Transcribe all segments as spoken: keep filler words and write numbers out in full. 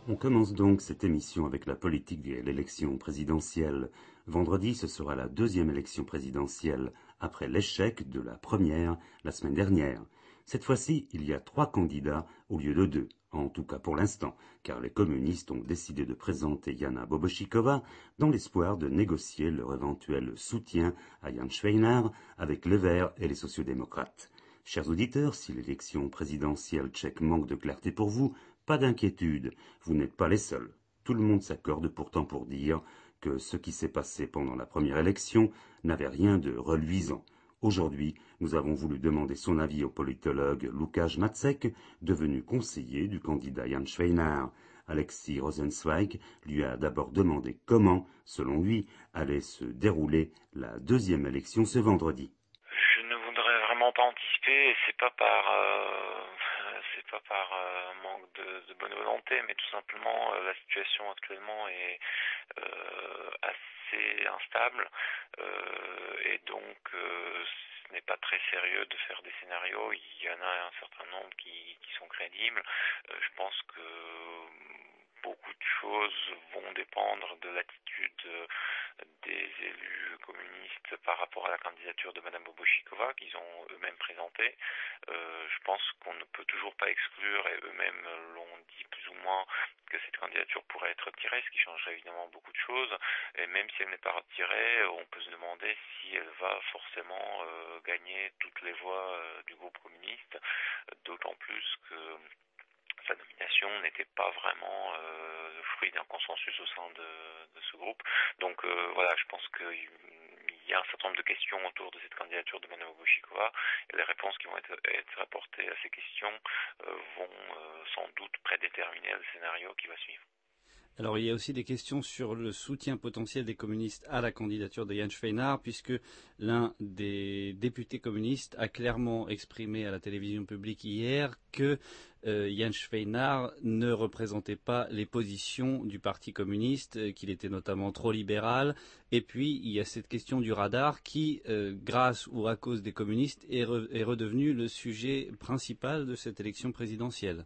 On commence donc cette émission avec la politique et l'élection présidentielle. Vendredi, ce sera la deuxième élection présidentielle, après l'échec de la première la semaine dernière. Cette fois-ci, il y a trois candidats au lieu de deux, en tout cas pour l'instant, car les communistes ont décidé de présenter Jana Bobošíková dans l'espoir de négocier leur éventuel soutien à Jan Švejnar avec les Verts et les sociodémocrates. Chers auditeurs, si l'élection présidentielle tchèque manque de clarté pour vous, pas d'inquiétude, vous n'êtes pas les seuls. Tout le monde s'accorde pourtant pour dire que ce qui s'est passé pendant la première élection n'avait rien de reluisant. Aujourd'hui, nous avons voulu demander son avis au politologue Lukáš Macek, devenu conseiller du candidat Jan Švejnar. Alexis Rosenzweig lui a d'abord demandé comment, selon lui, allait se dérouler la deuxième élection ce vendredi. Je ne voudrais vraiment pas anticiper, et c'est pas par euh, c'est pas par euh, manque de, de bonne volonté, mais tout simplement euh, la situation actuellement est euh, assez instable euh, et donc euh, ce n'est pas très sérieux de faire des scénarios. Il y en a un certain nombre qui, qui sont crédibles. Euh, je pense que beaucoup de choses vont dépendre de l'attitude des élus communistes par rapport à la candidature de Madame Bobošíková qu'ils ont eux-mêmes présentée. Euh, je pense qu'on ne peut toujours pas exclure, et eux-mêmes l'ont dit plus ou moins, que cette candidature pourrait être retirée, ce qui changerait évidemment beaucoup de choses. Et même si elle n'est pas retirée, on peut se demander si elle va forcément euh, gagner toutes les voix euh, du groupe communiste, d'autant plus que sa nomination n'était pas vraiment euh, le fruit d'un consensus au sein de, de ce groupe. Donc euh, voilà, je pense qu'il y a un certain nombre de questions autour de cette candidature de Madame Bobošíková, et les réponses qui vont être, être apportées à ces questions euh, vont euh, sans doute prédéterminer le scénario qui va suivre. Alors il y a aussi des questions sur le soutien potentiel des communistes à la candidature de Jan Švejnar, puisque l'un des députés communistes a clairement exprimé à la télévision publique hier que euh, Jan Švejnar ne représentait pas les positions du Parti communiste, euh, qu'il était notamment trop libéral. Et puis il y a cette question du radar qui, euh, grâce ou à cause des communistes, est, re- est redevenu le sujet principal de cette élection présidentielle.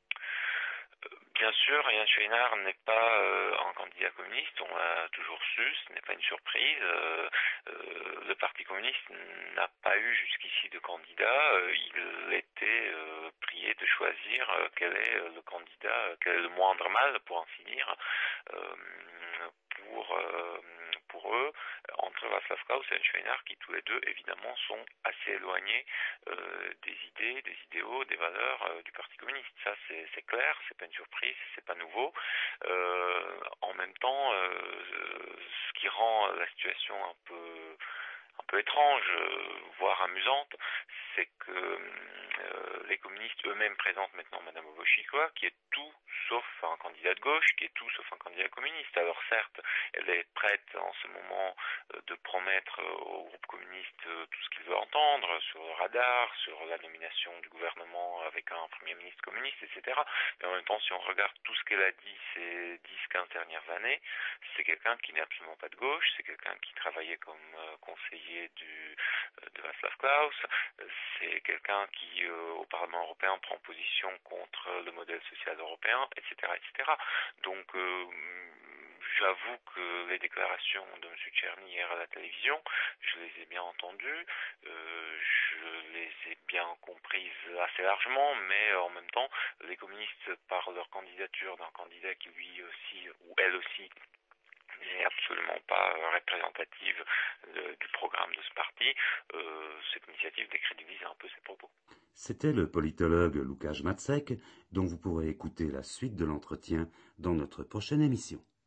Bien sûr, Jan Švejnar n'est pas euh, un candidat communiste, on l'a toujours su, ce n'est pas une surprise. Euh, euh, le Parti communiste n'a pas eu jusqu'ici de candidat. Euh, il était euh, prié de choisir euh, quel est le candidat, euh, quel est le moindre mal, pour ainsi dire, euh, pour, euh, pour eux, entre Václav Klaus et Jan Švejnar, qui tous les deux, évidemment, sont assez éloignés euh, des idées, des idéaux, des valeurs euh, du Parti communiste. Ça, c'est, c'est clair, c'est pas une surprise, c'est pas nouveau. Euh, en même temps, euh, ce qui rend la situation un peu un peu étrange, euh, voire amusante, c'est que euh, les communistes eux-mêmes présentent maintenant Madame Bobošíková, qui est tout sauf un candidat de gauche, qui est tout sauf un candidat communiste. Alors certes, elle est prête en ce moment euh, de promettre euh, au groupe communiste euh, tout ce qu'il veut entendre sur le radar, sur la nomination du gouvernement avec un premier ministre communiste, et cetera. Mais en même temps, si on regarde tout ce qu'elle a dit ces dix quinze dernières années, c'est quelqu'un qui n'est absolument pas de gauche, c'est quelqu'un qui travaillait comme euh, conseiller du, euh, de Václav Klaus, c'est quelqu'un qui euh, au Parlement européen prend position contre le modèle social européen, et cetera, et cetera. Donc euh, j'avoue que les déclarations de M. Tcherny hier à la télévision, je les ai bien entendues, euh, je les ai bien comprises assez largement, mais en même temps, les communistes, par leur candidature d'un candidat qui lui aussi, ou elle aussi, n'est absolument pas représentative de, du programme de ce parti, euh, cette initiative décrédibilise un peu ses propos. C'était le politologue Lukáš Macek, dont vous pourrez écouter la suite de l'entretien dans notre prochaine émission.